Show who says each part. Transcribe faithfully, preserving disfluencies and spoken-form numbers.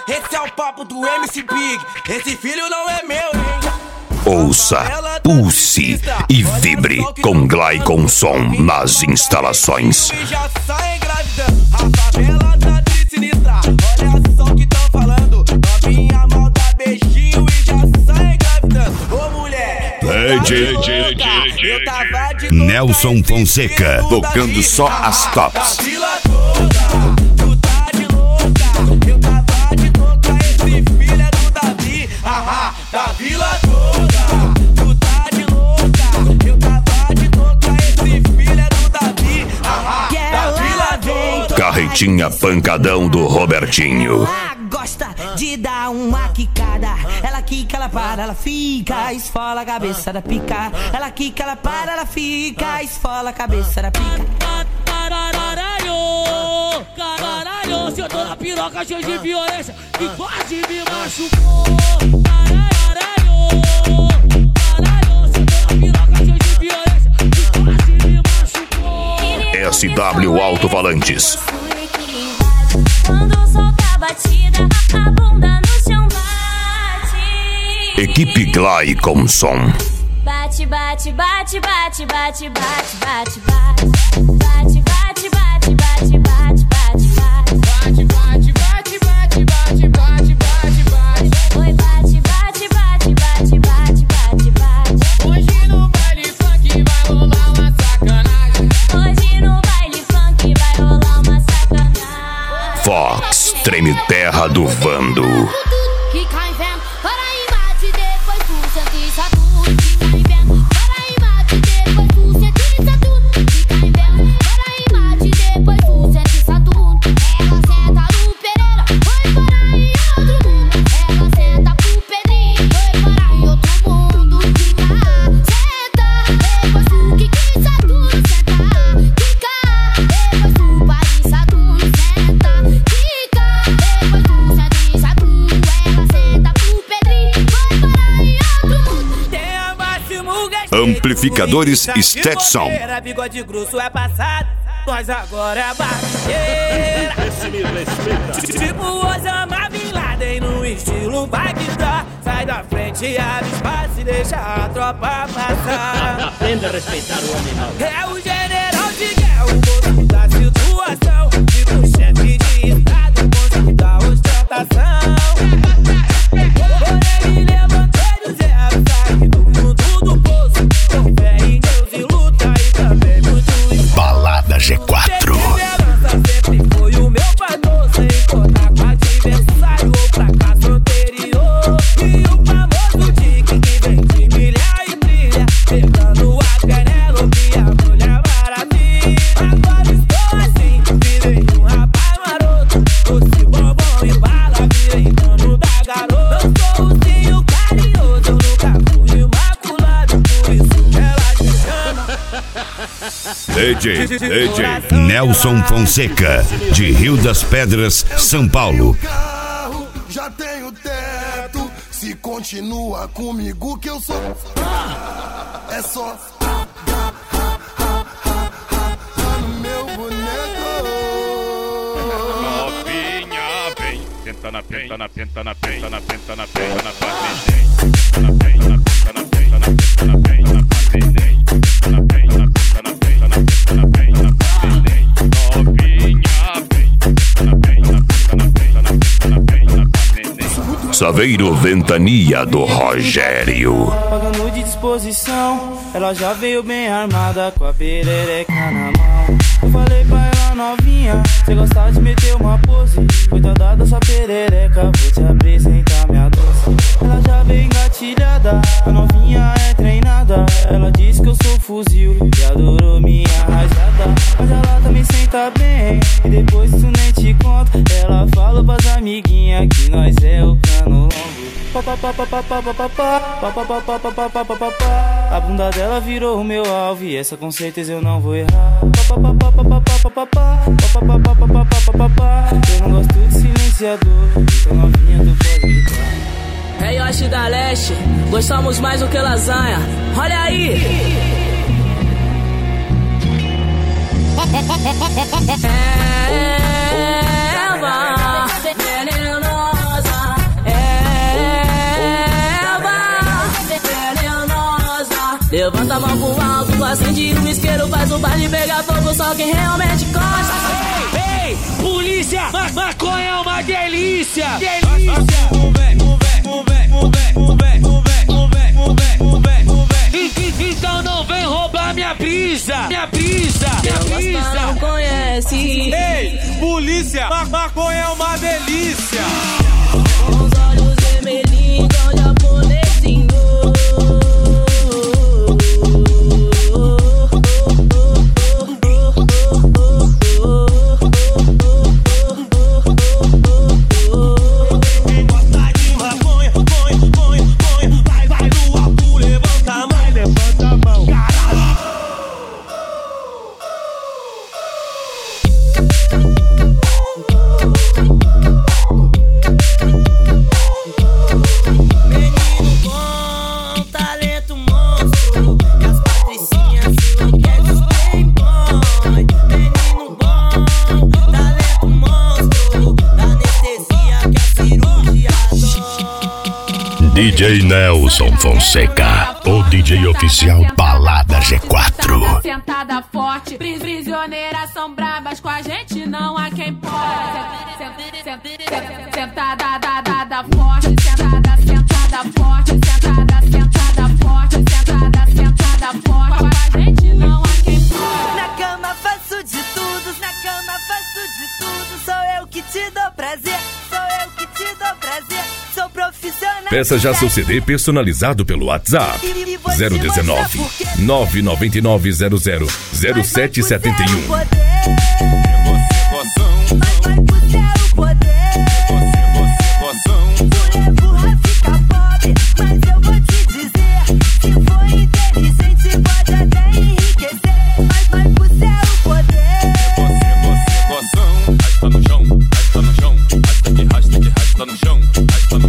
Speaker 1: esse é o papo do M C Big. Esse filho não é meu, hein?
Speaker 2: Ouça, pulse e vibre com Glycon Som nas instalações.
Speaker 1: Já sai engravidando, a favela tá sinistra. Olha só o que tão falando. Novinha mal dá beijinho e já sai engravidando. Ô mulher, eu tava de
Speaker 2: Nelson Fonseca, tocando só as tops.
Speaker 1: Tu tá de louca, eu tava de louca. Esse filho é do Davi, haha, da vila toda. Tu tá de louca, eu tava de louca. Esse filho é do Davi, haha, da vila toda.
Speaker 2: Carretinha pancadão do Robertinho.
Speaker 3: Ela gosta de dar uma quicada. Ela quica, ela para, ela fica. Esfola a cabeça da pica. Ela quica, ela para, ela fica. Esfola a cabeça da pica.
Speaker 4: Caralho, caralho, se eu tô na piroca cheio de violência e quase me machucou. Caralho, caralho, se eu tô na piroca cheio de violência e quase me machucou.
Speaker 2: S W Alto-Falantes.
Speaker 5: Quando solta a batida, a bunda no chão bate.
Speaker 2: Equipe Glycon Som.
Speaker 5: Bate, bate, bate, bate, bate, bate, bate, bate. Bate, bate, bate, bate, bate, bate, bate.
Speaker 4: Bate, bate, bate, bate, bate, bate, bate, bate.
Speaker 5: Oi, bate, bate, bate, bate, bate, bate, bate.
Speaker 4: Hoje no baile funk vai rolar uma sacanagem.
Speaker 5: Hoje no baile funk vai rolar uma sacanagem.
Speaker 2: Fox, treme terra do Vando.
Speaker 5: Que cai vendo, para aí bate, depois tu sente tudo. Que cai vendo, para aí bate, depois tu sente tudo. Que cai vendo, para aí bate, depois tu sente tudo. Ela senta no Pereira, foi parar em outro mundo. Ela senta pro Pedrinho, foi parar em outro mundo. Quica, senta, depois tu quica tudo, senta. Quica, depois tu parisa tudo, senta. Quica, depois tu sente tudo. Ela senta pro Pedrinho, foi parar em outro mundo.
Speaker 1: Tem a máximo gasto.
Speaker 2: Amplificadores Stetson.
Speaker 1: Bigode grosso é passado, nós agora é barreira.
Speaker 6: Esse me respeita.
Speaker 1: Tipo Osama Bin Laden no estilo Bagdá. Sai da frente, abre espaço e deixa a tropa passar.
Speaker 6: Aprenda a respeitar o animal.
Speaker 1: É o general de guerra, o moço da situação. Tipo chefe de estado, monstro da ostentação. Quando ele levantou do zero, sai do fundo do poço. Com fé em Deus e luta e também muito esforço.
Speaker 2: Balada G quatro.
Speaker 1: Perseverança sempre foi o meu valor. Sem contar com adversário ou fracasso anterior. E o famoso tique que vem de milha e brilha, pegando a Penélope, a Mulher Maravilha. Agora estou assim, virei um rapaz maroto. Doce, bombom e bala, virei dono da garota. Eu sou o ursinho carinhoso, eu nunca fui imaculado. Por isso que ela te chama.
Speaker 2: D J, D J Nelson Fonseca, de Rio das Pedras, São Paulo.
Speaker 7: Carro, já tenho teto. Se continua comigo que eu sou. É só no meu boneco.
Speaker 8: Novinha, vem. Tenta na penta, na penta, na penta, na penta, na penta, na penta, na penta, na penta, na penta, na penta, na penta, na penta, na penta, na penta, na penta, na penta, na penta, na penta. Novinha, vem. Tenta na penta, na penta, na penta, na penta, na penta, na penta.
Speaker 2: Saveiro Ventania do Rogério.
Speaker 1: Pagando de disposição, ela já veio bem armada com a perereca na mão. Eu falei pra ela novinha, cê gostar de meter uma pose. Cuidado da sua perereca, vou te apresentar minha doce. Ela já veio engatilhada, a novinha é treinada. Ela diz que eu sou fuzil e adorou minha rajada. Mas ela também senta bem, e depois tu nem te conta. Ela fala pras amiguinhas que nós é o cano longo. A bunda dela virou o meu alvo e essa com certeza eu não vou errar. Eu não gosto de silenciador, então novinha tu pode gritar.
Speaker 3: É Yoshi da Leste, gostamos mais do que lasanha. Olha aí! Eva, venenosa.
Speaker 1: Levanta a mão pro alto, acende um isqueiro, faz o baile pegar fogo, só quem realmente gosta.
Speaker 4: Ei, ei, polícia, ma maconha é uma delícia. Delícia. Então não vem roubar minha brisa, minha brisa, minha brisa.
Speaker 1: Não conhece.
Speaker 4: Ei, polícia, ma maconha é uma delícia.
Speaker 1: Com os olhos vermelhinhos, igual japonesinho.
Speaker 9: D J Nelson Fonseca, o D J oficial Balada G quatro.
Speaker 5: Sentada forte, prisioneiras são bravas, com a gente não há quem pode. Sentada, dada, forte, sentada, sentada forte, sentada, sentada forte, sentada, sentada forte, com a gente não há quem pode.
Speaker 3: Na cama faço de tudo, na cama faço de tudo, sou eu que te dou prazer, sou eu que te dou prazer, sou profissional.
Speaker 10: Peça já seu C D personalizado pelo WhatsApp zero um nove, nove nove nove zero zero zero sete sete um.
Speaker 3: Mas vai pro céu o poder. Mulher burra fica pobre, mas eu vou te dizer, se for inteligente pode até enriquecer. Mas vai pro céu o poder.
Speaker 8: Rasta no chão, rasta no chão, rasta que rasta que rasta no chão, rasta